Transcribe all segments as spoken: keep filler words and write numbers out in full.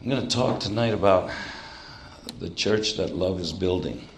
I'm going to talk tonight about the church that love is building.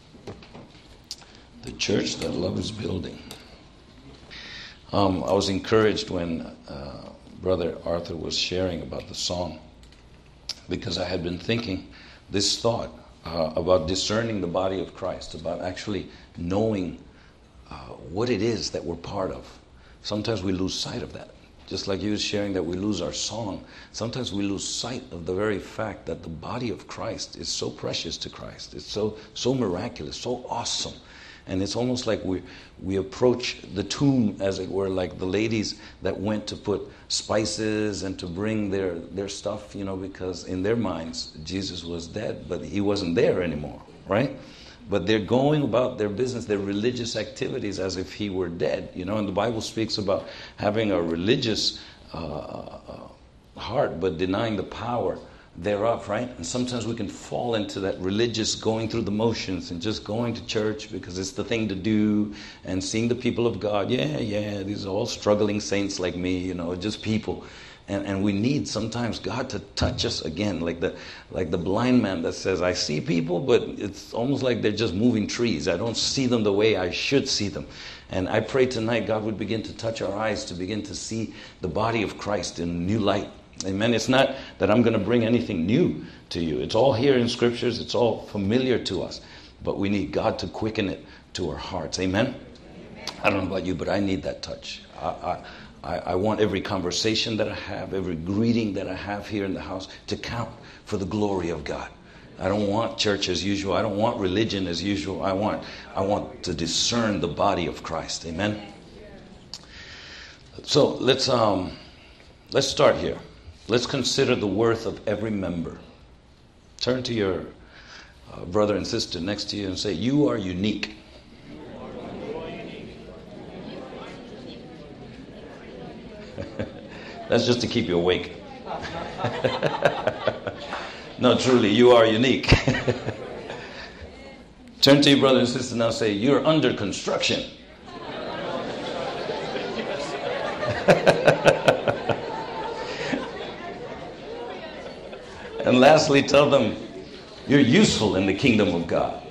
The church that love is building. Um, I was encouraged when uh, Brother Arthur was sharing about the song, because I had been thinking this thought uh, about discerning the body of Christ, about actually knowing uh, what it is that we're part of. Sometimes we lose sight of that. Just like you was sharing that we lose our song, sometimes we lose sight of the very fact that the body of Christ is so precious to Christ. It's so so miraculous, so awesome. And it's almost like we we approach the tomb, as it were, like the ladies that went to put spices and to bring their, their stuff, you know, because in their minds, Jesus was dead, but he wasn't there anymore, right? But they're going about their business, their religious activities, as if he were dead, you know. And the Bible speaks about having a religious uh, heart, but denying the power thereof, right? And sometimes we can fall into that religious going through the motions and just going to church because it's the thing to do, and seeing the people of God. Yeah, yeah, these are all struggling saints like me, you know, just people. And, and we need sometimes God to touch us again, like the like the blind man that says, I see people, but it's almost like they're just moving trees. I don't see them the way I should see them. And I pray tonight God would begin to touch our eyes to begin to see the body of Christ in a new light. Amen. It's not that I'm going to bring anything new to you. It's all here in scriptures. It's all familiar to us. But we need God to quicken it to our hearts. Amen. I don't know about you, but I need that touch. I, I, I, I want every conversation that I have, every greeting that I have here in the house to count for the glory of God. I don't want church as usual. I don't want religion as usual. I want, I want to discern the body of Christ. Amen. So let's um, let's start here. Let's consider the worth of every member. Turn to your uh, brother and sister next to you and say, you are unique. That's just to keep you awake. No, truly, you are unique. Turn to your brother and sister now and say, you're under construction. And lastly, tell them, you're useful in the kingdom of God.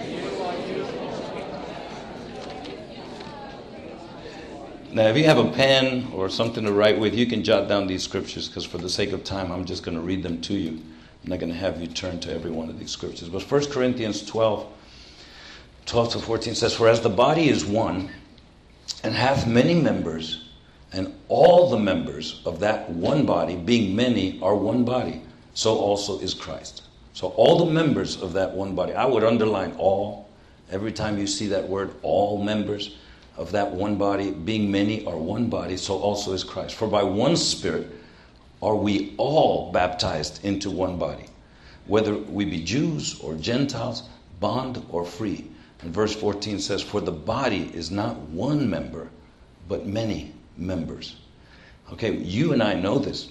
Now, if you have a pen or something to write with, you can jot down these scriptures, because for the sake of time, I'm just going to read them to you. I'm not going to have you turn to every one of these scriptures. But First Corinthians twelve, twelve to fourteen says, for as the body is one, and hath many members, and all the members of that one body, being many, are one body, so also is Christ. So all the members of that one body. I would underline all. Every time you see that word, all members of that one body, being many, are one body, so also is Christ. For by one Spirit are we all baptized into one body, whether we be Jews or Gentiles, bond or free. And verse fourteen says, for the body is not one member, but many members. Okay, you and I know this.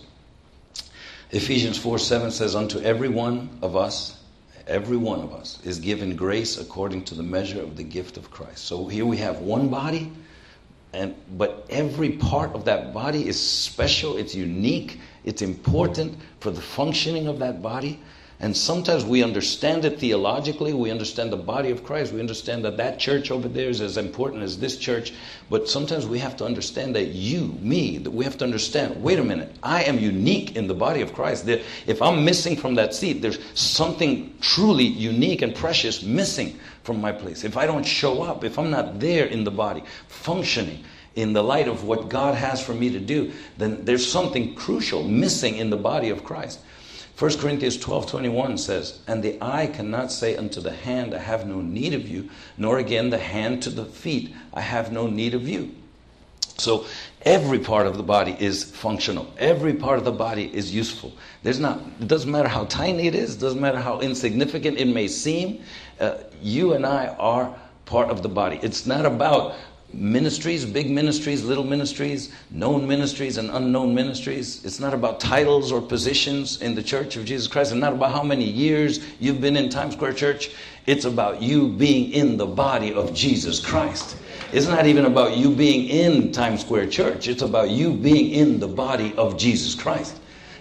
Ephesians four seven says, unto every one of us, every one of us is given grace according to the measure of the gift of Christ. So here we have one body, and but every part of that body is special, it's unique, it's important for the functioning of that body. And sometimes we understand it theologically. We understand the body of Christ. We understand that that church over there is as important as this church. But sometimes we have to understand that you, me, that we have to understand, wait a minute, I am unique in the body of Christ. That if I'm missing from that seat, there's something truly unique and precious missing from my place. If I don't show up, if I'm not there in the body, functioning in the light of what God has for me to do, then there's something crucial missing in the body of Christ. First Corinthians twelve twenty-one says, and the eye cannot say unto the hand, I have no need of you, nor again the hand to the feet, I have no need of you. So every part of the body is functional. Every part of the body is useful. There's not, it doesn't matter how tiny it is, doesn't matter how insignificant it may seem. Uh, you and I are part of the body. It's not about ministries, big ministries, little ministries, known ministries and unknown ministries. It's not about titles or positions in the Church of Jesus Christ. It's not about how many years you've been in Times Square Church. It's about you being in the body of Jesus Christ. It's not even about you being in Times Square Church. It's about you being in the body of Jesus Christ.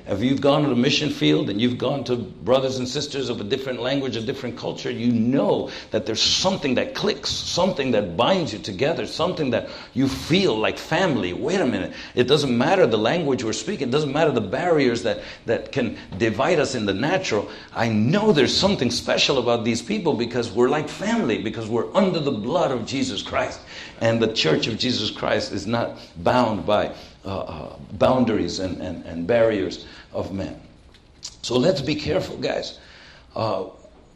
If you've gone to the mission field and you've gone to brothers and sisters of a different language, a different culture, you know that there's something that clicks, something that binds you together, something that you feel like family. Wait a minute. It doesn't matter the language we're speaking. It doesn't matter the barriers that, that can divide us in the natural. I know there's something special about these people because we're like family, because we're under the blood of Jesus Christ. And the church of Jesus Christ is not bound by uh, uh, boundaries and, and, and barriers of men. So let's be careful, guys, uh,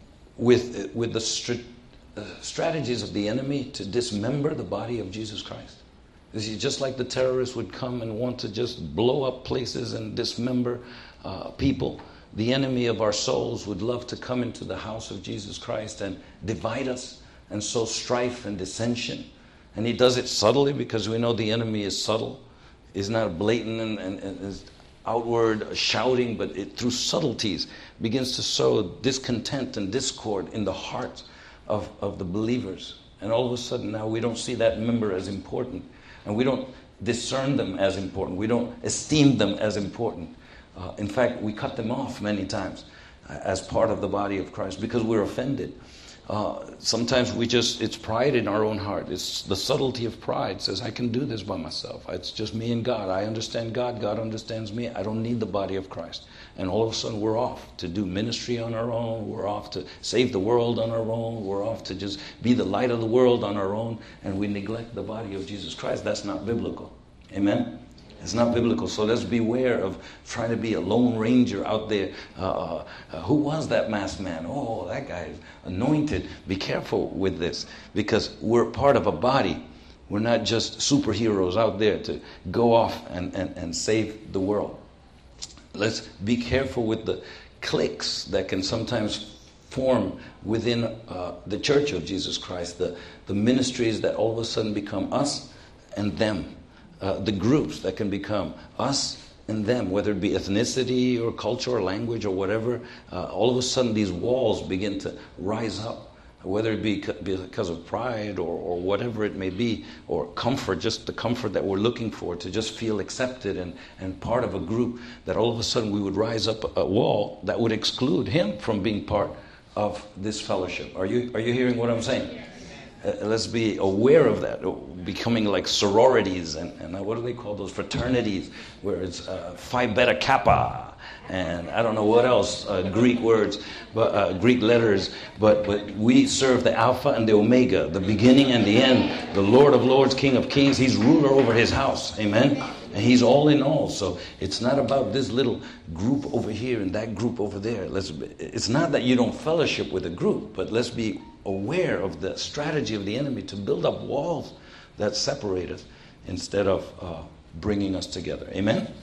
with, with the str- uh, strategies of the enemy to dismember the body of Jesus Christ. You see, just like the terrorists would come and want to just blow up places and dismember uh, people, the enemy of our souls would love to come into the house of Jesus Christ and divide us and sow strife and dissension. And he does it subtly because we know the enemy is subtle. He's not blatant and, and, and is outward shouting, but it, through subtleties, begins to sow discontent and discord in the hearts of, of the believers. And all of a sudden now we don't see that member as important. And we don't discern them as important. We don't esteem them as important. Uh, in fact, we cut them off many times as part of the body of Christ because we're offended. Uh, sometimes we just, it's pride in our own heart. It's the subtlety of pride. Says, I can do this by myself. It's just me and God. I understand God. God understands me. I don't need the body of Christ. And all of a sudden we're off to do ministry on our own. We're off to save the world on our own. We're off to just be the light of the world on our own. And we neglect the body of Jesus Christ. That's not biblical. Amen? It's not biblical. So let's beware of trying to be a lone ranger out there. Uh, uh, who was that masked man? Oh, that guy is anointed. Be careful with this because we're part of a body. We're not just superheroes out there to go off and, and, and save the world. Let's be careful with the cliques that can sometimes form within uh, the church of Jesus Christ. The, the ministries that all of a sudden become us and them. Uh, the groups that can become us and them, whether it be ethnicity or culture or language or whatever, uh, all of a sudden these walls begin to rise up, whether it be because of pride or, or whatever it may be, or comfort, just the comfort that we're looking for, to just feel accepted and, and part of a group, that all of a sudden we would rise up a wall that would exclude him from being part of this fellowship. Are you, are you hearing what I'm saying? Uh, let's be aware of that, becoming like sororities and, and what do they call those, fraternities, where it's uh, Phi Beta Kappa and I don't know what else, uh, Greek words, but uh, Greek letters, but but we serve the Alpha and the Omega, the beginning and the end, the Lord of Lords, King of Kings. He's ruler over his house, amen? And he's all in all. So it's not about this little group over here and that group over there. Let's. It's not that you don't fellowship with a group, but let's be aware of the strategy of the enemy to build up walls that separate us instead of uh, bringing us together. Amen? Amen.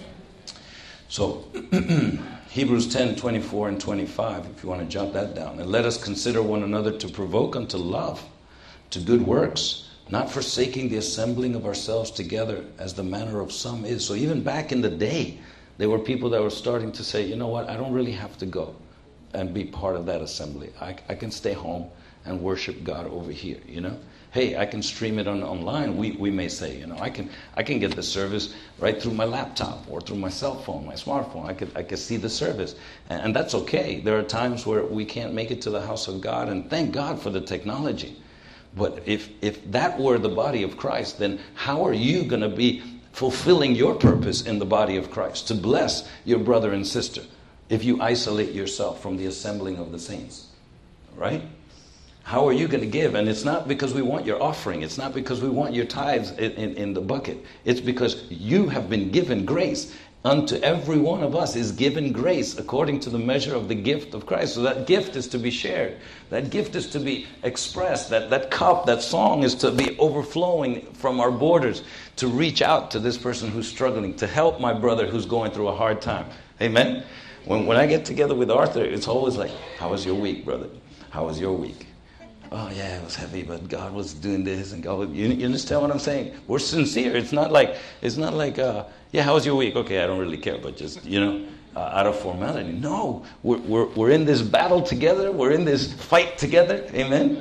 So Hebrews ten, twenty-four and twenty-five, if you want to jot that down. And let us consider one another to provoke unto love, to good works, not forsaking the assembling of ourselves together as the manner of some is. So even back in the day, there were people that were starting to say, you know what, I don't really have to go and be part of that assembly. I, I can stay home and worship God over here, you know. Hey, I can stream it on online, we, we may say, you know. I can I can get the service right through my laptop or through my cell phone, my smartphone. I could I could see the service. And, and that's okay. There are times where we can't make it to the house of God, and thank God for the technology. But if if that were the body of Christ, then how are you going to be fulfilling your purpose in the body of Christ, to bless your brother and sister, if you isolate yourself from the assembling of the saints? Right? How are you going to give? And it's not because we want your offering. It's not because we want your tithes in, in, in the bucket. It's because you have been given grace. Unto every one of us is given grace according to the measure of the gift of Christ. So that gift is to be shared. That gift is to be expressed. That, that cup, that song is to be overflowing from our borders to reach out to this person who's struggling, to help my brother who's going through a hard time. Amen? When, when I get together with Arthur, it's always like, how was your week, brother? How was your week? Oh, yeah, it was heavy, but God was doing this, and God was, you, you understand what I'm saying? We're sincere. It's not like, it's not like, uh, yeah, how was your week? Okay, I don't really care, but just, you know, uh, out of formality. No, we're, we're, we're in this battle together. We're in this fight together. Amen?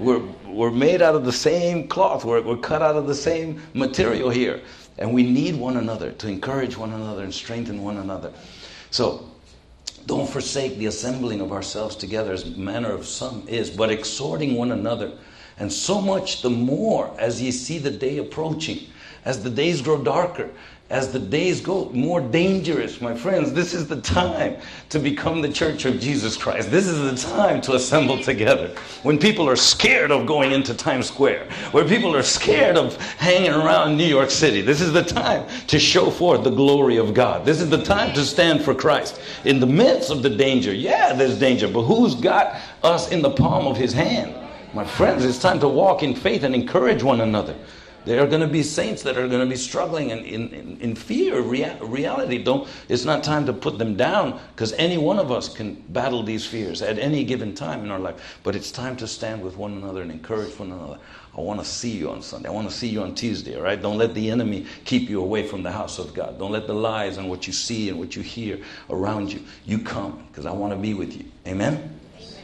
We're, we're made out of the same cloth. We're, we're cut out of the same material here. And we need one another to encourage one another and strengthen one another. So, don't forsake the assembling of ourselves together as manner of some is, but exhorting one another. And so much the more as ye see the day approaching. As the days grow darker, as the days go more dangerous, my friends, this is the time to become the church of Jesus Christ. This is the time to assemble together. When people are scared of going into Times Square, where people are scared of hanging around New York City, this is the time to show forth the glory of God. This is the time to stand for Christ. In the midst of the danger, yeah, there's danger, but who's got us in the palm of his hand? My friends, it's time to walk in faith and encourage one another. There are going to be saints that are going to be struggling in, in, in fear of rea- reality. Don't, it's not time to put them down, because any one of us can battle these fears at any given time in our life. But it's time to stand with one another and encourage one another. I want to see you on Sunday. I want to see you on Tuesday, all right? Don't let the enemy keep you away from the house of God. Don't let the lies and what you see and what you hear around you. You come, because I want to be with you. Amen?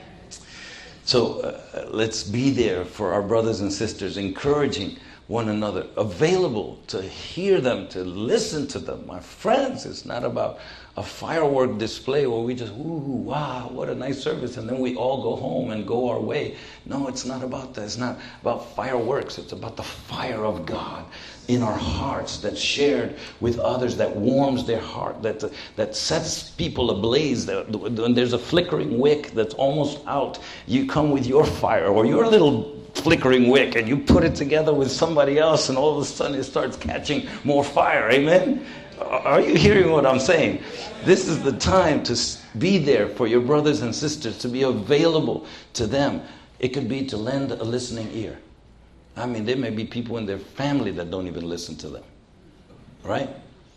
So uh, let's be there for our brothers and sisters, encouraging one another, available to hear them, to listen to them. My friends, it's not about a firework display where we just, ooh, wow, what a nice service, and then we all go home and go our way. No, it's not about that. It's not about fireworks. It's about the fire of God in our hearts that's shared with others, that warms their heart, that that sets people ablaze. When there's a flickering wick that's almost out, you come with your fire or your little flickering wick and you put it together with somebody else, and all of a sudden it starts catching more fire. Amen? Are you hearing what I'm saying? This is the time to be there for your brothers and sisters, to be available to them. It could be to lend a listening ear. I mean, there may be people in their family that don't even listen to them, right?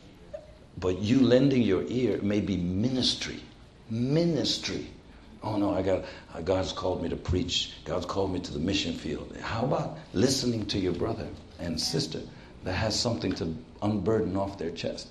But you lending your ear may be ministry. Ministry. Oh no, I got. God's called me to preach. God's called me to the mission field. How about listening to your brother and sister that has something to unburden off their chest?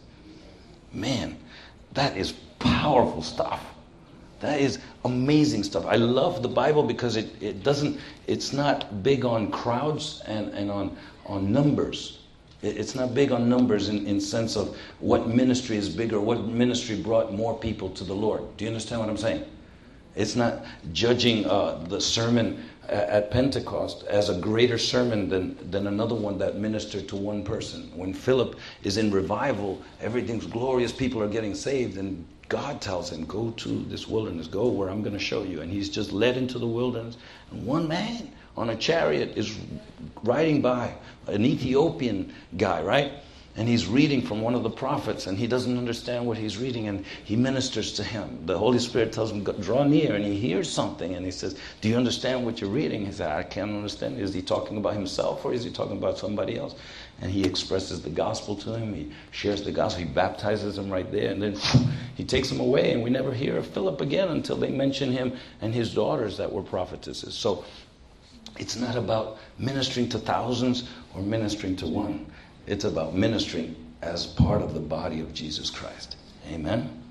Man, that is powerful stuff. That is amazing stuff. I love the Bible because it, it doesn't, it's not big on crowds and, and on, on numbers. It, it's not big on numbers in, in sense of what ministry is bigger, what ministry brought more people to the Lord. Do you understand what I'm saying? It's not judging uh, the sermon at Pentecost as a greater sermon than, than another one that ministered to one person. When Philip is in revival, everything's glorious, people are getting saved, and God tells him, go to this wilderness, go where I'm going to show you. And he's just led into the wilderness. And one man on a chariot is riding by, an Ethiopian guy, right? And he's reading from one of the prophets, and he doesn't understand what he's reading, and he ministers to him. The Holy Spirit tells him, draw near, and he hears something, and he says, do you understand what you're reading? He said, I can't understand. Is he talking about himself, or is he talking about somebody else? And he expresses the gospel to him. He shares the gospel. He baptizes him right there, and then he takes him away, and we never hear of Philip again until they mention him and his daughters that were prophetesses. So it's not about ministering to thousands or ministering to one. It's about ministering as part of the body of Jesus Christ. Amen?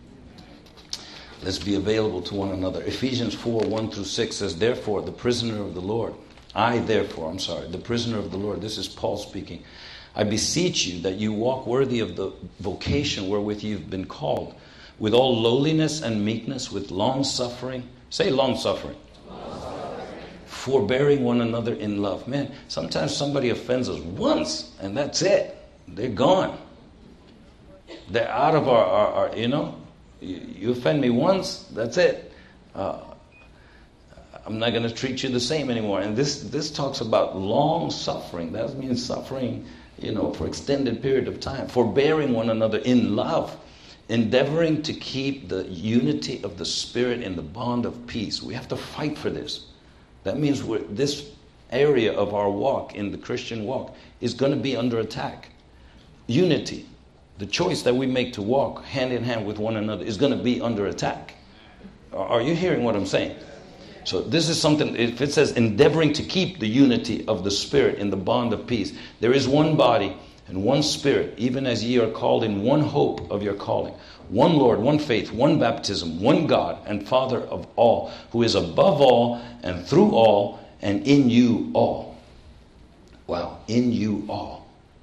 Let's be available to one another. Ephesians four, one through six says, Therefore, the prisoner of the Lord, I therefore, I'm sorry, the prisoner of the Lord, this is Paul speaking, I beseech you that you walk worthy of the vocation wherewith you've been called, with all lowliness and meekness, with long suffering. Say long suffering. Forbearing one another in love. Man, sometimes somebody offends us once, and that's it. They're gone. They're out of our, our, our you know, you, you offend me once, that's it. Uh, I'm not going to treat you the same anymore. And this this talks about long suffering. That means suffering, you know, for extended period of time. Forbearing one another in love. Endeavoring to keep the unity of the Spirit in the bond of peace. We have to fight for this. That means we're, this area of our walk, in the Christian walk, is going to be under attack. Unity, the choice that we make to walk hand in hand with one another, is going to be under attack. Are you hearing what I'm saying? So this is something, if it says endeavoring to keep the unity of the Spirit in the bond of peace, there is one body and one Spirit, even as ye are called in one hope of your calling. One Lord, one faith, one baptism, one God and Father of all, who is above all and through all and in you all. Wow, in you all.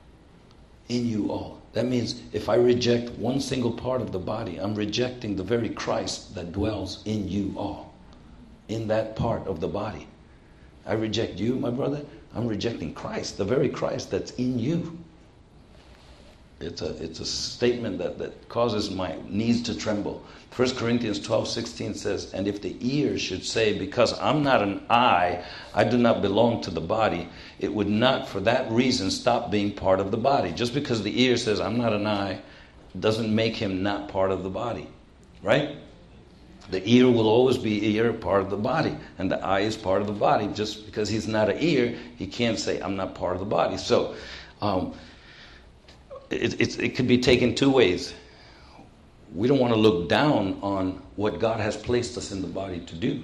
In you all. That means if I reject one single part of the body, I'm rejecting the very Christ that dwells in you all. In that part of the body. I reject you, my brother. I'm rejecting Christ, the very Christ that's in you. It's a it's a statement that, that causes my knees to tremble. First Corinthians twelve sixteen says, and if the ear should say, because I'm not an eye, I do not belong to the body, it would not for that reason stop being part of the body. Just because the ear says, I'm not an eye, doesn't make him not part of the body. Right? The ear will always be ear, part of the body. And the eye is part of the body. Just because he's not an ear, he can't say, I'm not part of the body. So, um, It, it, it could be taken two ways. We don't want to look down on what God has placed us in the body to do,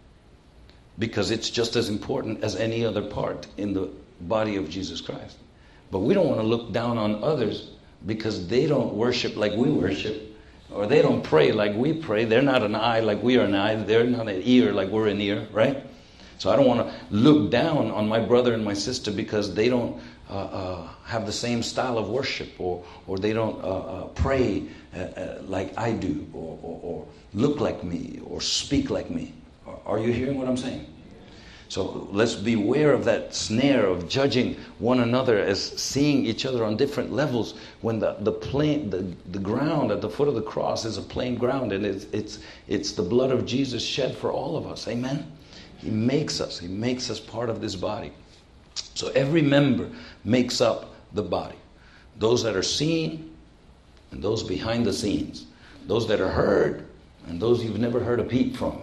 because it's just as important as any other part in the body of Jesus Christ. But we don't want to look down on others because they don't worship like we worship, or they don't pray like we pray. They're not an eye like we are an eye. They're not an ear like we're an ear, right? So I don't want to look down on my brother and my sister because they don't Uh, uh, have the same style of worship, or or they don't uh, uh, pray uh, uh, like I do, or, or, or look like me, or speak like me. Are you hearing what I'm saying? So let's beware of that snare of judging one another as seeing each other on different levels, when the the plain the, the ground at the foot of the cross is a plain ground, and it's it's it's the blood of Jesus shed for all of us. Amen. He makes us. He makes us part of this body. So every member makes up the body. Those that are seen and those behind the scenes. Those that are heard and those you've never heard a peep from.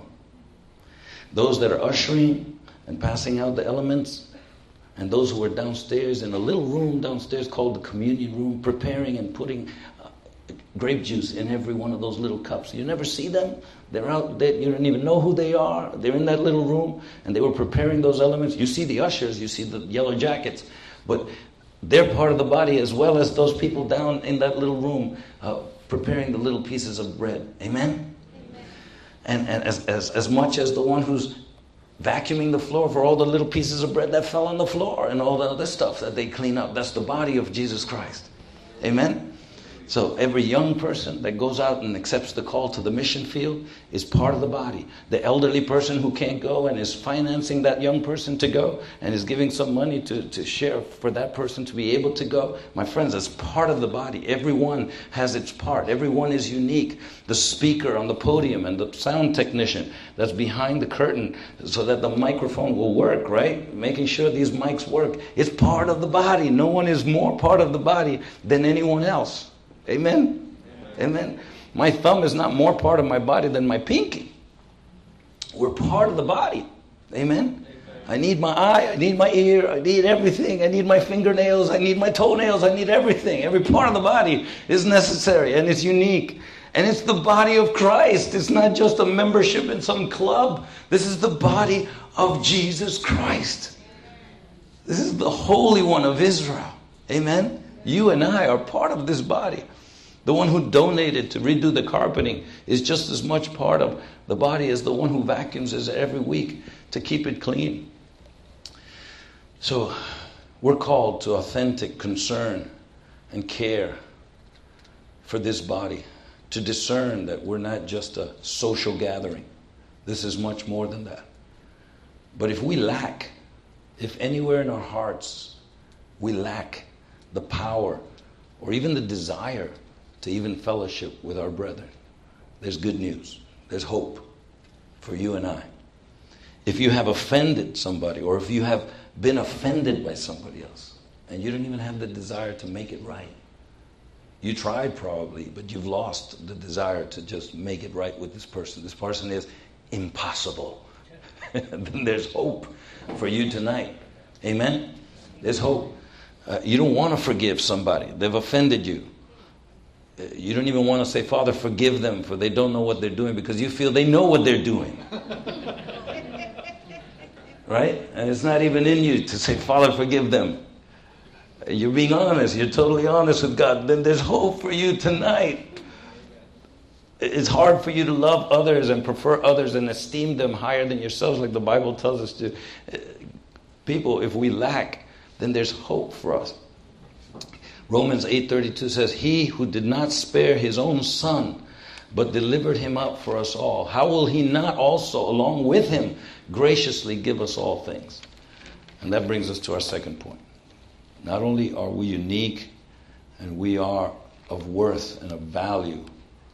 Those that are ushering and passing out the elements, and those who are downstairs in a little room downstairs called the communion room, preparing and putting uh, grape juice in every one of those little cups. You never see them. They're out there. You don't even know who they are. They're in that little room, and they were preparing those elements. You see the ushers, you see the yellow jackets, but they're part of the body as well as those people down in that little room uh, preparing the little pieces of bread. Amen? Amen. And, and as, as, as much as the one who's vacuuming the floor for all the little pieces of bread that fell on the floor and all the other stuff that they clean up. That's the body of Jesus Christ. Amen? So every young person that goes out and accepts the call to the mission field is part of the body. The elderly person who can't go and is financing that young person to go and is giving some money to, to share for that person to be able to go. My friends, that's part of the body. Everyone has its part. Everyone is unique. The speaker on the podium and the sound technician that's behind the curtain so that the microphone will work, right? Making sure these mics work. It's part of the body. No one is more part of the body than anyone else. Amen? Amen? Amen. My thumb is not more part of my body than my pinky. We're part of the body. Amen? Amen? I need my eye, I need my ear, I need everything. I need my fingernails, I need my toenails, I need everything. Every part of the body is necessary, and it's unique. And it's the body of Christ. It's not just a membership in some club. This is the body of Jesus Christ. This is the Holy One of Israel. Amen? You and I are part of this body. The one who donated to redo the carpeting is just as much part of the body as the one who vacuums it every week to keep it clean. So we're called to authentic concern and care for this body, to discern that we're not just a social gathering. This is much more than that. But if we lack, if anywhere in our hearts we lack the power or even the desire to even fellowship with our brethren, there's good news. There's hope for you and I. If you have offended somebody, or if you have been offended by somebody else, and you don't even have the desire to make it right, you tried probably, but you've lost the desire to just make it right with this person. This person is impossible. Then there's hope for you tonight. Amen? There's hope. Uh, you don't want to forgive somebody. They've offended you. Uh, you don't even want to say, Father, forgive them, for they don't know what they're doing, because you feel they know what they're doing. Right? And it's not even in you to say, Father, forgive them. You're being honest. You're totally honest with God. Then there's hope for you tonight. It's hard for you to love others and prefer others and esteem them higher than yourselves, like the Bible tells us to. People, if we lack, then there's hope for us. Romans eight thirty-two says, he who did not spare his own son, but delivered him up for us all, how will he not also, along with him, graciously give us all things? And that brings us to our second point. Not only are we unique and we are of worth and of value,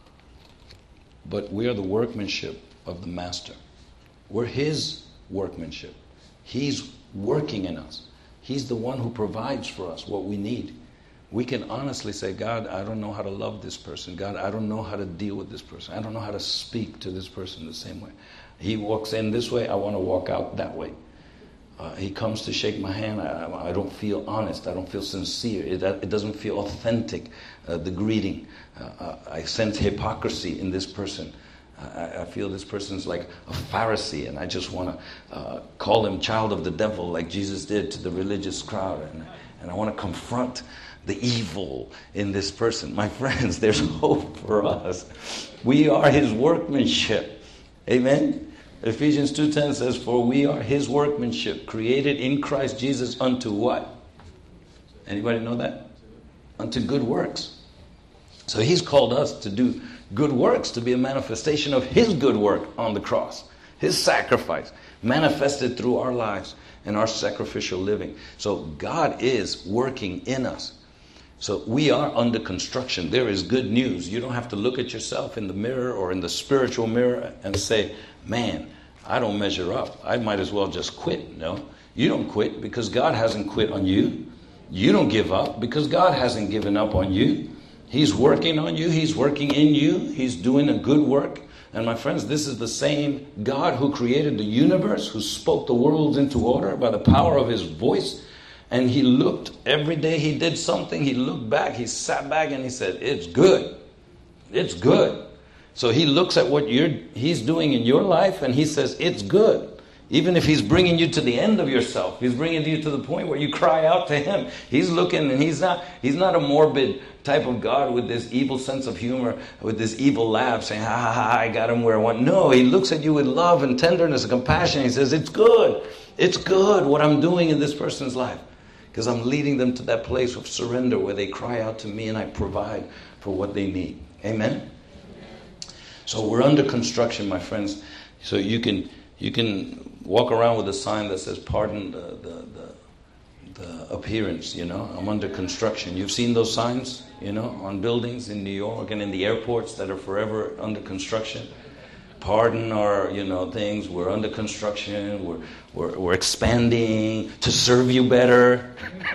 but we are the workmanship of the Master. We're his workmanship. He's working in us. He's the one who provides for us what we need. We can honestly say, God, I don't know how to love this person. God, I don't know how to deal with this person. I don't know how to speak to this person the same way. He walks in this way, I want to walk out that way. Uh, he comes to shake my hand, I, I don't feel honest. I don't feel sincere. It, it doesn't feel authentic, uh, the greeting. Uh, I sense hypocrisy in this person. I, I feel this person's like a Pharisee, and I just want to uh, call him child of the devil like Jesus did to the religious crowd. And, and I want to confront the evil in this person. My friends, there's hope for us. We are his workmanship. Amen? Ephesians two ten says, for we are his workmanship, created in Christ Jesus unto what? Anybody know that? Unto good works. So he's called us to do good works, to be a manifestation of his good work on the cross. His sacrifice, manifested through our lives and our sacrificial living. So God is working in us. So we are under construction. There is good news. You don't have to look at yourself in the mirror or in the spiritual mirror and say, man, I don't measure up. I might as well just quit. No, you don't quit because God hasn't quit on you. You don't give up because God hasn't given up on you. He's working on you. He's working in you. He's doing a good work. And my friends, this is the same God who created the universe, who spoke the worlds into order by the power of his voice. And he looked, every day he did something, he looked back, he sat back and he said, it's good. It's good. So he looks at what you're, he's doing in your life and he says, it's good. Even if he's bringing you to the end of yourself, he's bringing you to the point where you cry out to him. He's looking, and he's not, he's not a morbid type of God with this evil sense of humor, with this evil laugh saying, ha ha ha, I got him where I want. No, he looks at you with love and tenderness and compassion. He says, it's good. It's good what I'm doing in this person's life. Because I'm leading them to that place of surrender where they cry out to me and I provide for what they need. Amen? So we're under construction, my friends. So you can you can walk around with a sign that says, pardon the, the, the, the appearance, you know. I'm under construction. You've seen those signs, you know, on buildings in New York and in the airports that are forever under construction. Pardon our, you know, things. We're under construction. We're we're, we're expanding to serve you better.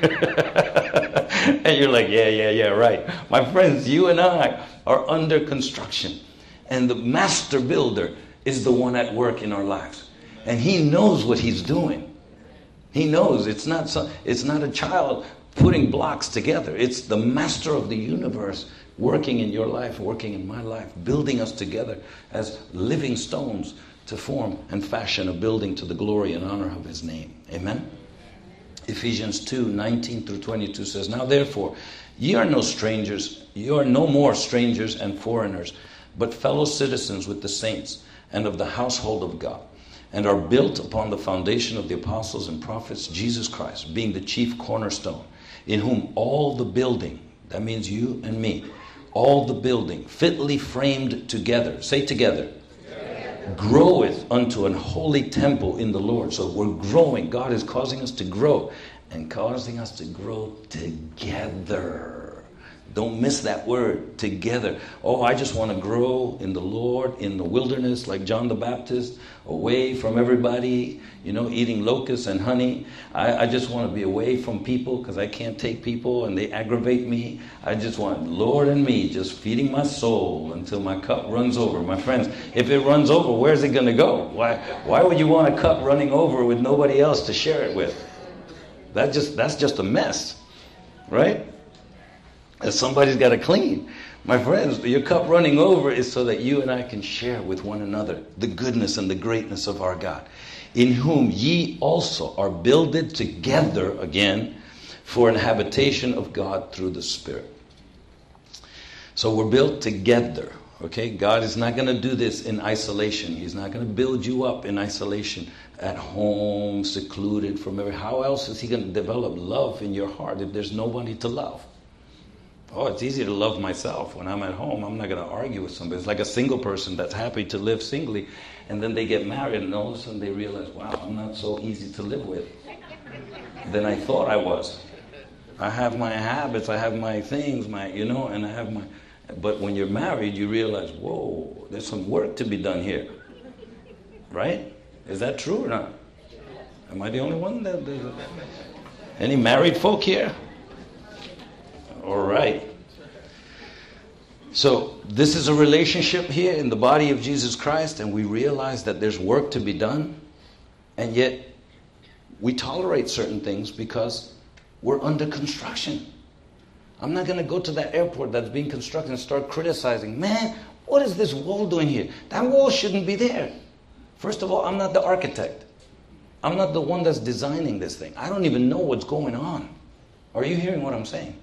And you're like, yeah, yeah, yeah, right. My friends, you and I are under construction. And the master builder is the one at work in our lives. And he knows what he's doing. He knows. It's not some, it's not a child putting blocks together. It's the master of the universe working in your life, working in my life, building us together as living stones to form and fashion a building to the glory and honor of his name. Amen? Ephesians two, nineteen through twenty-two says, now therefore, ye are no strangers, ye are no more strangers and foreigners, but fellow citizens with the saints and of the household of God, and are built upon the foundation of the apostles and prophets, Jesus Christ, being the chief cornerstone, in whom all the building, that means you and me, all the building, fitly framed together, say together, together, groweth unto an holy temple in the Lord. So we're growing. God is causing us to grow and causing us to grow together. Don't miss that word, together. Oh, I just want to grow in the Lord, in the wilderness, like John the Baptist, away from everybody, you know, eating locusts and honey. I, I just want to be away from people because I can't take people and they aggravate me. I just want Lord and me just feeding my soul until my cup runs over. My friends, if it runs over, where's it going to go? Why, why would you want a cup running over with nobody else to share it with? That just that's just a mess, right? That somebody's got to clean. My friends, your cup running over is so that you and I can share with one another the goodness and the greatness of our God, in whom ye also are builded together again for an habitation of God through the Spirit. So we're built together. Okay, God is not going to do this in isolation. He's not going to build you up in isolation, at home, secluded from every. How else is he going to develop love in your heart if there's nobody to love? Oh, it's easy to love myself when I'm at home. I'm not going to argue with somebody. It's like a single person that's happy to live singly, and then they get married, and all of a sudden they realize, wow, I'm not so easy to live with than I thought I was. I have my habits, I have my things, my, you know, and I have my... But when you're married, you realize, whoa, there's some work to be done here. Right? Is that true or not? Am I the only one? That, that, any married folk here? All right. So this is a relationship here in the body of Jesus Christ, and we realize that there's work to be done, and yet we tolerate certain things because we're under construction. I'm not going to go to that airport that's being constructed and start criticizing. Man, what is this wall doing here? That wall shouldn't be there. First of all, I'm not the architect. I'm not the one that's designing this thing. I don't even know what's going on. Are you hearing what I'm saying?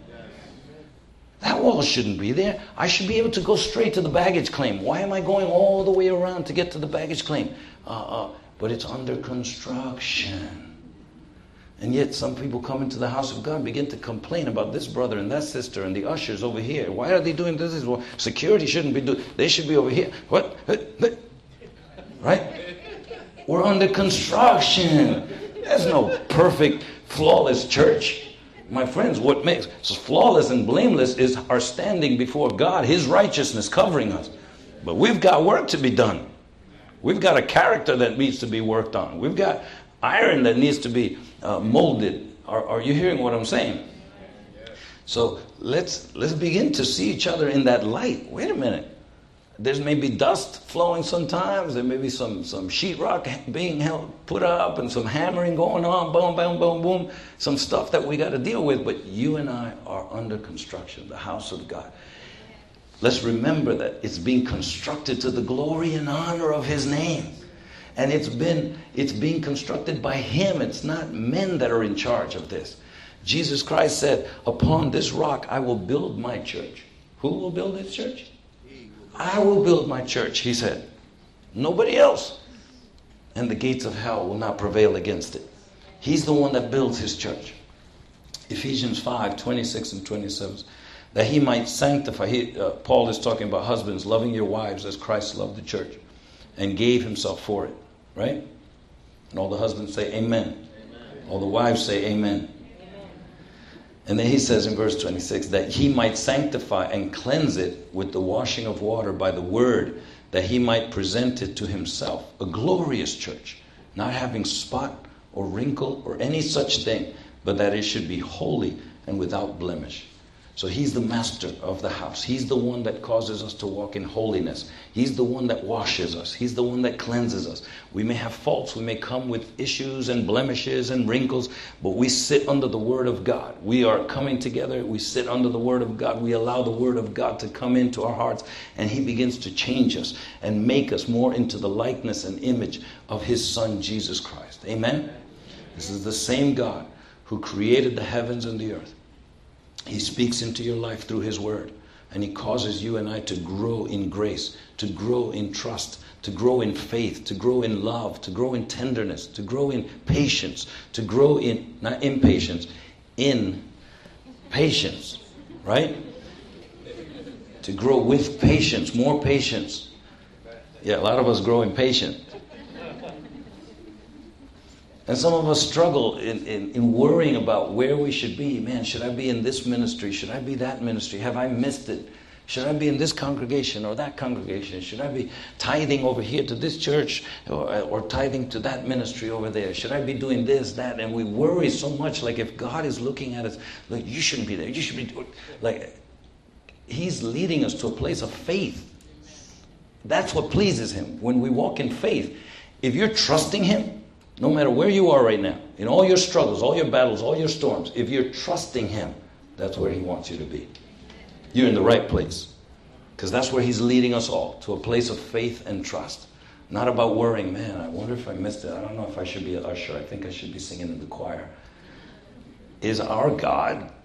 That wall shouldn't be there. I should be able to go straight to the baggage claim. Why am I going all the way around to get to the baggage claim? Uh, uh, but it's under construction. And yet some people come into the house of God and begin to complain about this brother and that sister and the ushers over here. Why are they doing this? Well, security shouldn't be doing. They should be over here. What? Right? We're under construction. There's no perfect, flawless church. My friends, what makes us flawless and blameless is our standing before God, His righteousness covering us. But we've got work to be done. We've got a character that needs to be worked on. We've got iron that needs to be uh, molded. Are, are you hearing what I'm saying? So let's let's begin to see each other in that light. Wait a minute. There's maybe dust flowing sometimes. There may be some, some sheetrock being held, put up and some hammering going on. Boom, boom, boom, boom. Some stuff that we got to deal with. But you and I are under construction, the house of God. Let's remember that it's being constructed to the glory and honor of His name. And it's been it's being constructed by Him. It's not men that are in charge of this. Jesus Christ said, upon this rock I will build my church. Who will build His church? I will build my church, He said. Nobody else. And the gates of hell will not prevail against it. He's the one that builds His church. Ephesians five, twenty-six and twenty-seven. That He might sanctify. He, uh, Paul is talking about husbands loving your wives as Christ loved the church and gave Himself for it. Right? And all the husbands say amen. Amen. All the wives say amen. And then he says in verse twenty-six, that He might sanctify and cleanse it with the washing of water by the word, that He might present it to Himself, a glorious church, not having spot or wrinkle or any such thing, but that it should be holy and without blemish. So He's the master of the house. He's the one that causes us to walk in holiness. He's the one that washes us. He's the one that cleanses us. We may have faults. We may come with issues and blemishes and wrinkles, but we sit under the Word of God. We are coming together. We sit under the Word of God. We allow the Word of God to come into our hearts, and He begins to change us and make us more into the likeness and image of His Son, Jesus Christ. Amen? This is the same God who created the heavens and the earth. He speaks into your life through His word. And He causes you and I to grow in grace, to grow in trust, to grow in faith, to grow in love, to grow in tenderness, to grow in patience, to grow in, not impatience, in patience. Right? To grow with patience, more patience. Yeah, a lot of us grow impatient. And some of us struggle in, in, in worrying about where we should be. Man, should I be in this ministry? Should I be that ministry? Have I missed it? Should I be in this congregation or that congregation? Should I be tithing over here to this church or, or tithing to that ministry over there? Should I be doing this, that? And we worry so much, like if God is looking at us, like, you shouldn't be there. You should be doing, like, He's leading us to a place of faith. That's what pleases Him. When we walk in faith, if you're trusting Him, no matter where you are right now, in all your struggles, all your battles, all your storms, if you're trusting Him, that's where He wants you to be. You're in the right place. Because that's where He's leading us all, to a place of faith and trust. Not about worrying, man, I wonder if I missed it. I don't know if I should be an usher. I think I should be singing in the choir. Is our God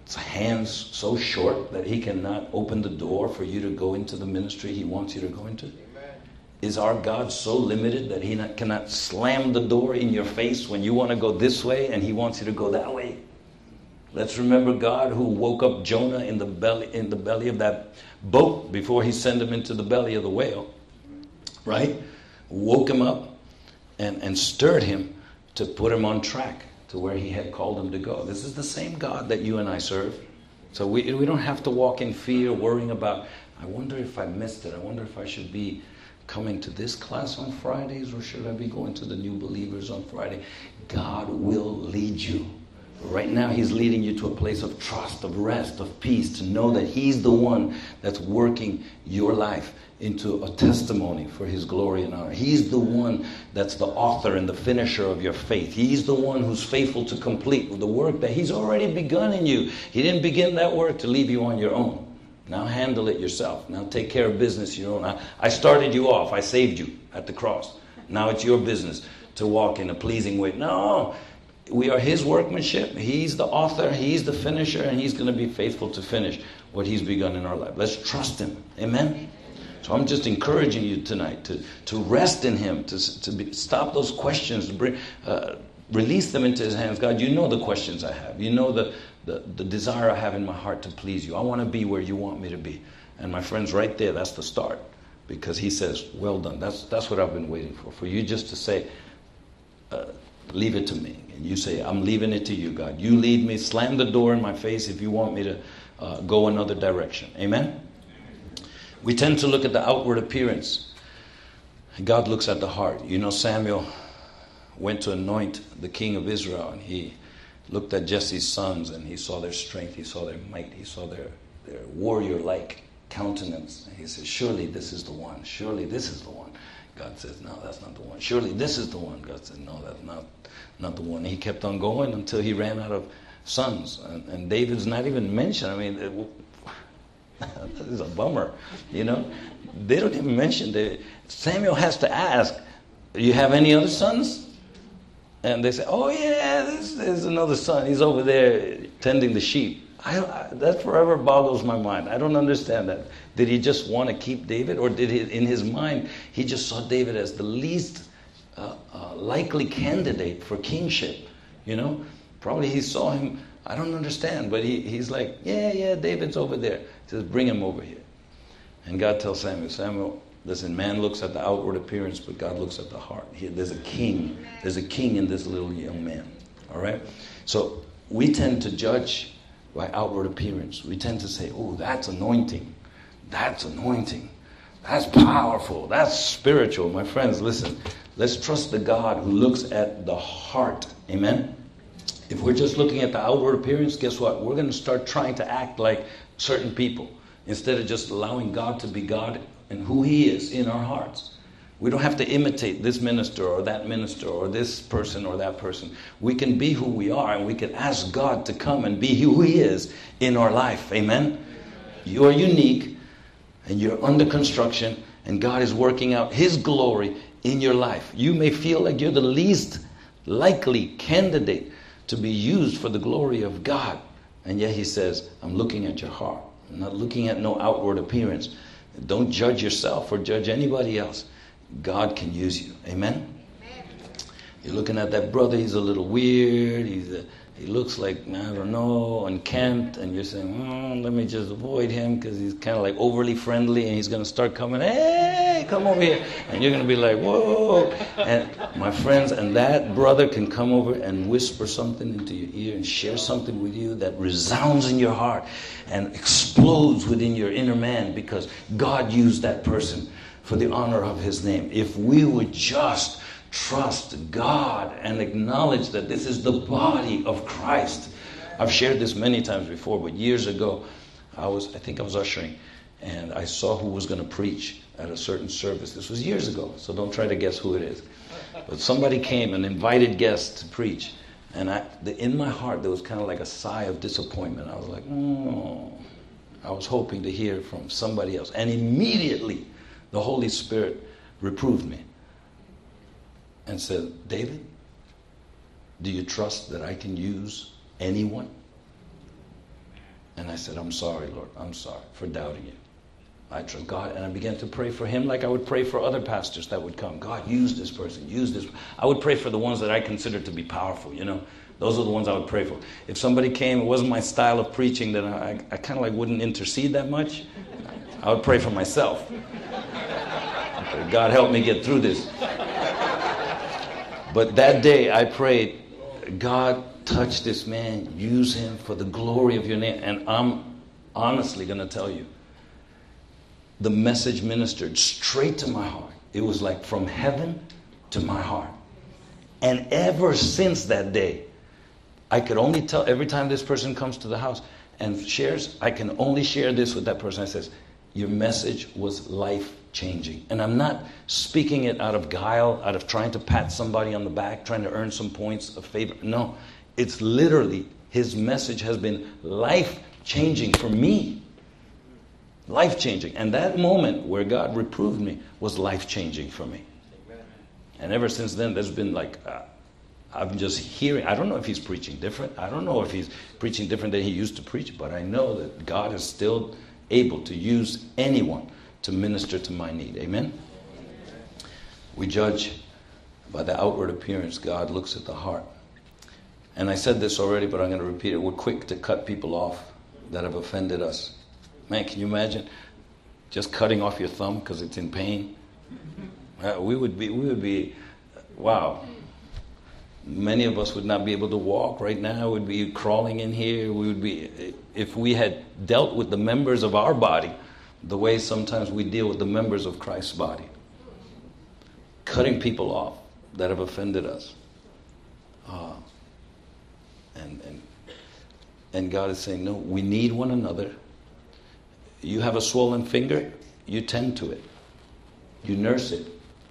hands so short that he cannot open the door for you to go into the ministry he wants you to go into? Amen. Is our God so limited that he not, cannot slam the door in your face when you want to go this way and he wants you to go that way? Let's remember God who woke up Jonah in the belly in the belly of that boat before he sent him into the belly of the whale. Right? Woke him up and, and stirred him to put him on track to where he had called him to go. This is the same God that you and I serve. So we we don't have to walk in fear, worrying about, I wonder if I missed it. I wonder if I should be coming to this class on Fridays or should I be going to the new believers on Friday? God will lead you. Right now he's leading you to a place of trust, of rest, of peace, to know that he's the one that's working your life into a testimony for his glory and honor. He's the one that's the author and the finisher of your faith. He's the one who's faithful to complete the work that he's already begun in you. He didn't begin that work to leave you on your own. Now handle it yourself. Now take care of business your own. I, I started you off. I saved you at the cross. Now it's your business to walk in a pleasing way. No, we are his workmanship. He's the author. He's the finisher. And he's going to be faithful to finish what he's begun in our life. Let's trust him. Amen? So I'm just encouraging you tonight to, to rest in him, to, to be, stop those questions, bring, uh, release them into his hands. God, you know the questions I have. You know the, the, the desire I have in my heart to please you. I want to be where you want me to be. And my friends, right there, that's the start. Because he says, well done. That's, that's what I've been waiting for. For you just to say, uh, leave it to me. And you say, I'm leaving it to you, God. You lead me. Slam the door in my face if you want me to uh, go another direction. Amen? We tend to look at the outward appearance. God looks at the heart. You know, Samuel went to anoint the king of Israel, and he looked at Jesse's sons, and he saw their strength, he saw their might, he saw their, their warrior-like countenance. And he said, surely this is the one. Surely this is the one. God says, no, that's not the one. Surely this is the one. God said, no, that's not, not the one. And he kept on going until he ran out of sons. And, and David's not even mentioned. I mean, it, this is a bummer, you know. They don't even mention that. Samuel has to ask, do you have any other sons? And they say, oh yeah, this is another son. He's over there tending the sheep. I, I, that forever boggles my mind. I don't understand that. Did he just want to keep David? Or did he, in his mind, he just saw David as the least uh, uh, likely candidate for kingship? You know, probably he saw him, I don't understand, but he, he's like, yeah, yeah, David's over there. He says, bring him over here. And God tells Samuel, Samuel, listen, man looks at the outward appearance, but God looks at the heart. He, there's a king. There's a king in this little young man. All right? So we tend to judge by outward appearance. We tend to say, oh, that's anointing. That's anointing. That's powerful. That's spiritual. My friends, listen. Let's trust the God who looks at the heart. Amen? If we're just looking at the outward appearance, guess what? We're going to start trying to act like certain people instead of just allowing God to be God and who he is in our hearts. We don't have to imitate this minister or that minister or this person or that person. We can be who we are, and we can ask God to come and be who he is in our life. Amen? You are unique, and you're under construction, and God is working out his glory in your life. You may feel like you're the least likely candidate to be used for the glory of God. And yet he says, I'm looking at your heart. I'm not looking at no outward appearance. Don't judge yourself or judge anybody else. God can use you. Amen? Amen. You're looking at that brother, he's a little weird. He's a, he looks like, I don't know, unkempt. And you're saying, oh, let me just avoid him because he's kind of like overly friendly. And he's going to start coming, hey, come over here. And you're going to be like, whoa. And my friends, and that brother can come over and whisper something into your ear and share something with you that resounds in your heart and explodes within your inner man because God used that person for the honor of his name. If we would just trust God and acknowledge that this is the body of Christ. I've shared this many times before, but years ago, I was, I think I was ushering, and I saw who was going to preach at a certain service. This was years ago, so don't try to guess who it is. But somebody came, an invited guest to preach, and I, the, in my heart, there was kind of like a sigh of disappointment. I was like, oh, I was hoping to hear from somebody else. And immediately, the Holy Spirit reproved me and said, David, do you trust that I can use anyone? And I said, I'm sorry, Lord. I'm sorry for doubting you. I trust God. And I began to pray for him like I would pray for other pastors that would come. God, use this person. Use this. I would pray for the ones that I considered to be powerful, you know. Those are the ones I would pray for. If somebody came, it wasn't my style of preaching, then I, I, I kind of like wouldn't intercede that much. I would pray for myself. God help me get through this. But that day I prayed, God, touch this man, use him for the glory of your name. And I'm honestly going to tell you, the message ministered straight to my heart. It was like from heaven to my heart. And ever since that day, I could only tell, every time this person comes to the house and shares, I can only share this with that person. I says, your message was life-changing. And I'm not speaking it out of guile, out of trying to pat somebody on the back, trying to earn some points of favor. No, it's literally, his message has been life-changing for me. Life-changing. And that moment where God reproved me was life-changing for me. Amen. And ever since then, there's been like, uh, I'm just hearing, I don't know if he's preaching different. I don't know if he's preaching different than he used to preach, but I know that God is still able to use anyone to minister to my need. Amen? We judge by the outward appearance. God looks at the heart. And I said this already, but I'm going to repeat it. We're quick to cut people off that have offended us. Man, can you imagine just cutting off your thumb because it's in pain? Uh, we would be, we would be, wow. Many of us would not be able to walk right now. We'd be crawling in here. We would be, if we had dealt with the members of our body the way sometimes we deal with the members of Christ's body. Cutting people off that have offended us. Uh, and, and, and God is saying, no, we need one another. You have a swollen finger, you tend to it. You nurse it.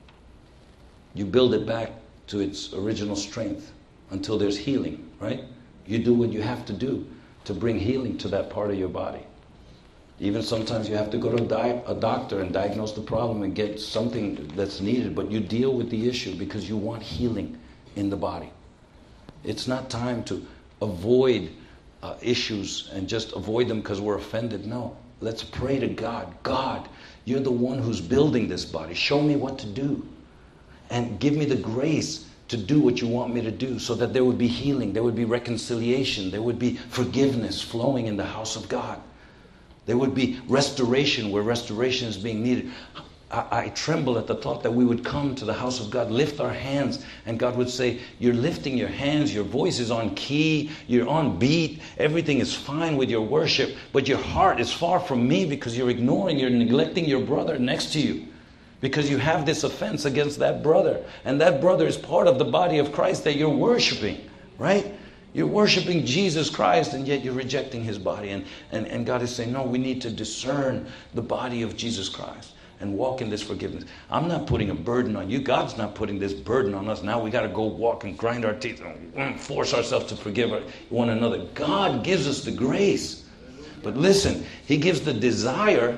You build it back to its original strength until there's healing, right? You do what you have to do to bring healing to that part of your body. Even sometimes you have to go to a, di- a doctor and diagnose the problem and get something that's needed, but you deal with the issue because you want healing in the body. It's not time to avoid uh, issues and just avoid them because we're offended. No. Let's pray to God. God, you're the one who's building this body. Show me what to do. And give me the grace to do what you want me to do so that there would be healing, there would be reconciliation, there would be forgiveness flowing in the house of God. There would be restoration where restoration is being needed. I, I tremble at the thought that we would come to the house of God, lift our hands, and God would say, you're lifting your hands, your voice is on key, you're on beat, everything is fine with your worship, but your heart is far from me because you're ignoring, you're neglecting your brother next to you. Because you have this offense against that brother. And that brother is part of the body of Christ that you're worshiping, right? You're worshiping Jesus Christ and yet you're rejecting his body. And, and, and God is saying, no, we need to discern the body of Jesus Christ and walk in this forgiveness. I'm not putting a burden on you. God's not putting this burden on us. Now we got to go walk and grind our teeth and force ourselves to forgive one another. God gives us the grace. But listen, he gives the desire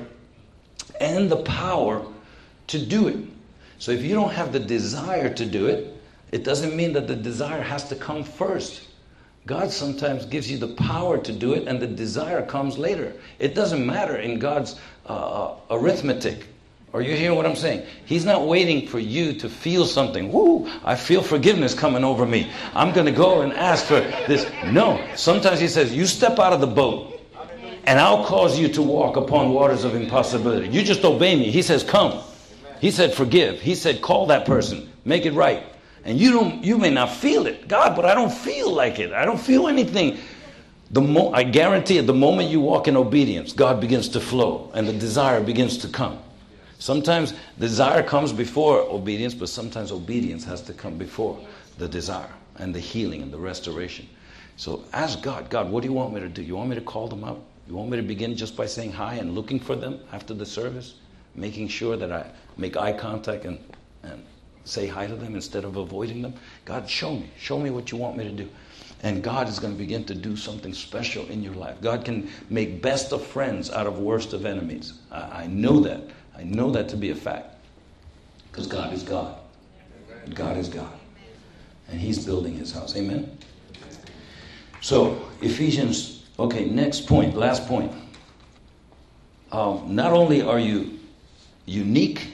and the power to do it. So if you don't have the desire to do it, it doesn't mean that the desire has to come first. God sometimes gives you the power to do it and the desire comes later. It doesn't matter in God's uh, arithmetic. Are you hearing what I'm saying? He's not waiting for you to feel something. Woo, I feel forgiveness coming over me. I'm going to go and ask for this. No, sometimes he says, you step out of the boat and I'll cause you to walk upon waters of impossibility. You just obey me. He says, come. He said, forgive. He said, call that person. Make it right. And you don't. You may not feel it. God, but I don't feel like it. I don't feel anything. The mo- I guarantee it, the moment you walk in obedience, God begins to flow and the desire begins to come. Sometimes desire comes before obedience, but sometimes obedience has to come before the desire and the healing and the restoration. So ask God, God, what do you want me to do? You want me to call them out? You want me to begin just by saying hi and looking for them after the service? Making sure that I make eye contact and, and say hi to them instead of avoiding them. God, show me. Show me what you want me to do. And God is going to begin to do something special in your life. God can make best of friends out of worst of enemies. I, I know that. I know that to be a fact. Because God is God. God is God. And he's building his house. Amen? So, Ephesians Okay, next point, last point. Um, not only are you unique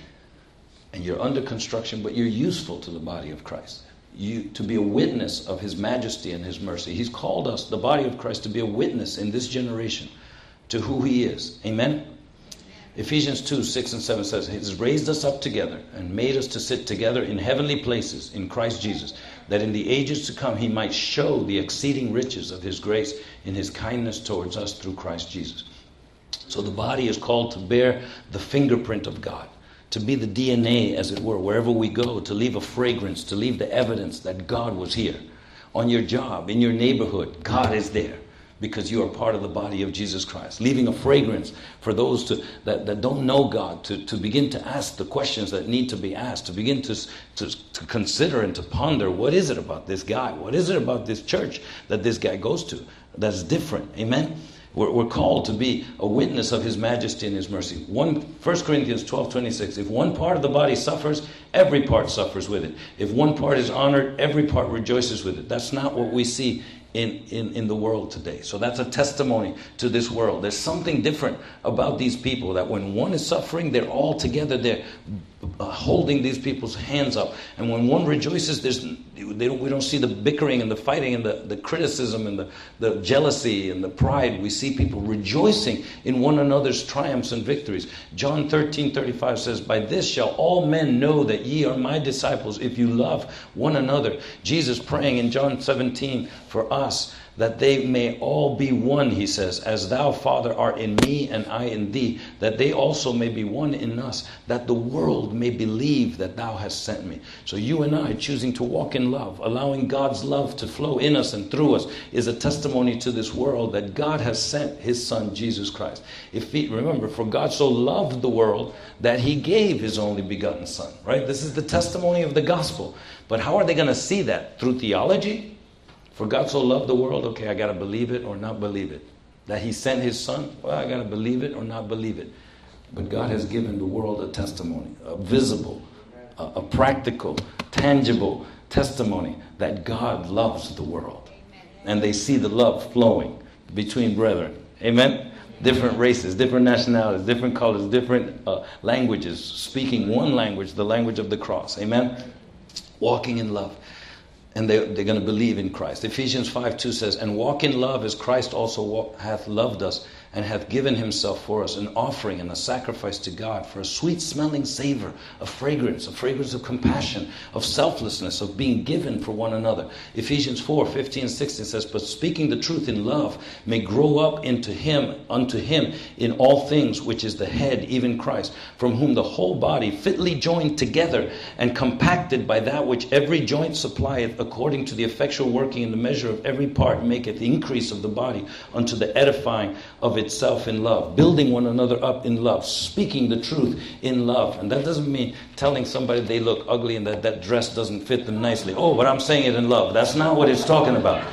and you're under construction, but you're useful to the body of Christ. You to be a witness of His majesty and His mercy. He's called us, the body of Christ, to be a witness in this generation to who He is. Amen? Ephesians two, six and seven says, He has raised us up together and made us to sit together in heavenly places in Christ Jesus, that in the ages to come He might show the exceeding riches of His grace in His kindness towards us through Christ Jesus. So the body is called to bear the fingerprint of God, to be the D N A, as it were, wherever we go, to leave a fragrance, to leave the evidence that God was here. On your job, in your neighborhood, God is there, because you are part of the body of Jesus Christ. Leaving a fragrance for those to, that, that don't know God, to, to begin to ask the questions that need to be asked, to begin to, to, to consider and to ponder, what is it about this guy? What is it about this church that this guy goes to that's different? Amen? We're, we're called to be a witness of His majesty and His mercy. One, First Corinthians twelve twenty-six, if one part of the body suffers, every part suffers with it. If one part is honored, every part rejoices with it. That's not what we see In, in, in the world today. So that's a testimony to this world. There's something different about these people, that when one is suffering, they're all together there uh, holding these people's hands up. And when one rejoices, there's they don't, we don't see the bickering and the fighting and the, the criticism and the, the jealousy and the pride. We see people rejoicing in one another's triumphs and victories. John thirteen thirty-five says, by this shall all men know that ye are my disciples, if you love one another. Jesus praying in John seventeen for us, that they may all be one, he says, as thou, Father, art in me and I in thee, that they also may be one in us, that the world may believe that thou hast sent me. So you and I choosing to walk in love, allowing God's love to flow in us and through us, is a testimony to this world that God has sent His Son, Jesus Christ. If he, remember, for God so loved the world that He gave His only begotten Son, right? This is the testimony of the gospel. But how are they going to see that? Through theology? For God so loved the world, okay, I got to believe it or not believe it. That He sent His Son, well, I got to believe it or not believe it. But God has given the world a testimony, a visible, a, a practical, tangible testimony that God loves the world. And they see the love flowing between brethren. Amen? Different races, different nationalities, different colors, different uh, languages, speaking one language, the language of the cross. Amen? Walking in love. And they, they're going to believe in Christ. Ephesians five two says, and walk in love as Christ also walk, hath loved us, and hath given Himself for us, an offering and a sacrifice to God for a sweet-smelling savor, a fragrance, a fragrance of compassion, of selflessness, of being given for one another. Ephesians four fifteen and sixteen says, but speaking the truth in love may grow up into Him, unto Him in all things, which is the head, even Christ, from whom the whole body fitly joined together and compacted by that which every joint supplieth, according to the effectual working in the measure of every part, maketh the increase of the body unto the edifying of itself in love, building one another up in love, speaking the truth in love. And that doesn't mean telling somebody they look ugly and that that dress doesn't fit them nicely. Oh, but I'm saying it in love. That's not what it's talking about.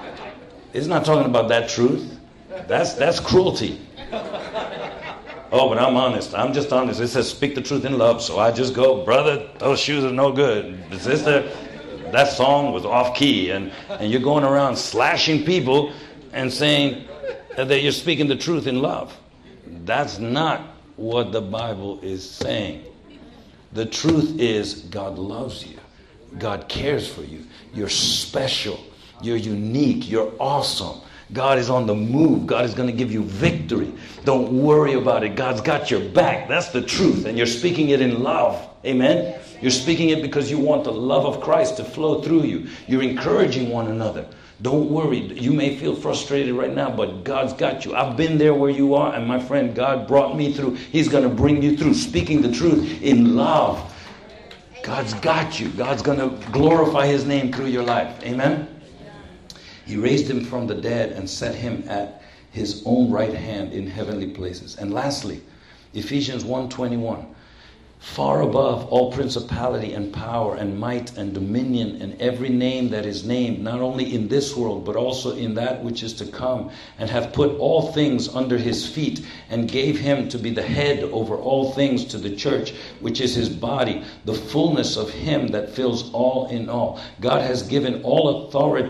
It's not talking about that truth. That's that's cruelty. Oh, but I'm honest. I'm just honest. It says speak the truth in love. So I just go, brother, those shoes are no good. Sister, that song was off key. And, and you're going around slashing people and saying that you're speaking the truth in love. That's not what the Bible is saying. The truth is God loves you. God cares for you. You're special. You're unique. You're awesome. God is on the move. God is going to give you victory. Don't worry about it. God's got your back. That's the truth. And you're speaking it in love. Amen? You're speaking it because you want the love of Christ to flow through you. You're encouraging one another. Don't worry. You may feel frustrated right now, but God's got you. I've been there where you are, and my friend, God brought me through. He's going to bring you through. Speaking the truth in love. God's got you. God's going to glorify His name through your life. Amen? He raised Him from the dead and set Him at His own right hand in heavenly places. And lastly, Ephesians one twenty-one. Far above all principality and power and might and dominion and every name that is named, not only in this world, but also in that which is to come, and hath put all things under His feet, and gave Him to be the head over all things to the church, which is His body, the fullness of Him that fills all in all. God has given all authority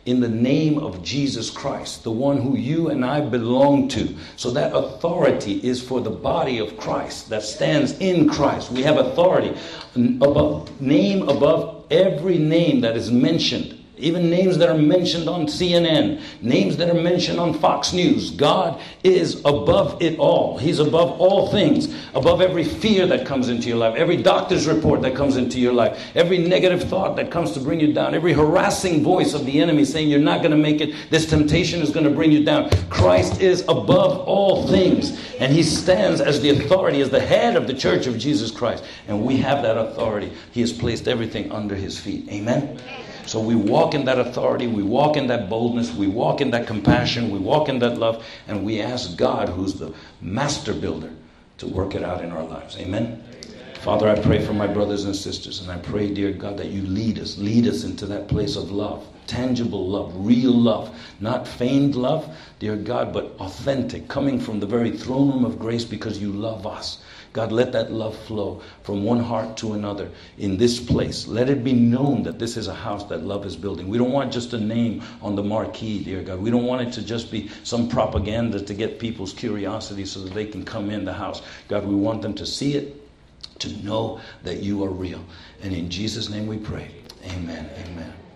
in the name of Jesus Christ, the one who you and I belong to. So that authority is for the body of Christ that stands in Christ. We have authority, above, name above every name that is mentioned. Even names that are mentioned on C N N, names that are mentioned on Fox News. God is above it all. He's above all things, above every fear that comes into your life, every doctor's report that comes into your life, every negative thought that comes to bring you down, every harassing voice of the enemy saying you're not going to make it, this temptation is going to bring you down. Christ is above all things, and he stands as the authority, as the head of the church of Jesus Christ. And we have that authority. He has placed everything under his feet. Amen? So we walk in that authority, we walk in that boldness, we walk in that compassion, we walk in that love, and we ask God, who's the master builder, to work it out in our lives. Amen? Amen. Father, I pray for my brothers and sisters, and I pray, dear God, that you lead us, lead us into that place of love, tangible love, real love, not feigned love, dear God, but authentic, coming from the very throne room of grace because you love us. God, let that love flow from one heart to another in this place. Let it be known that this is a house that love is building. We don't want just a name on the marquee, dear God. We don't want it to just be some propaganda to get people's curiosity so that they can come in the house. God, we want them to see it, to know that you are real. And in Jesus' name we pray. Amen. Amen.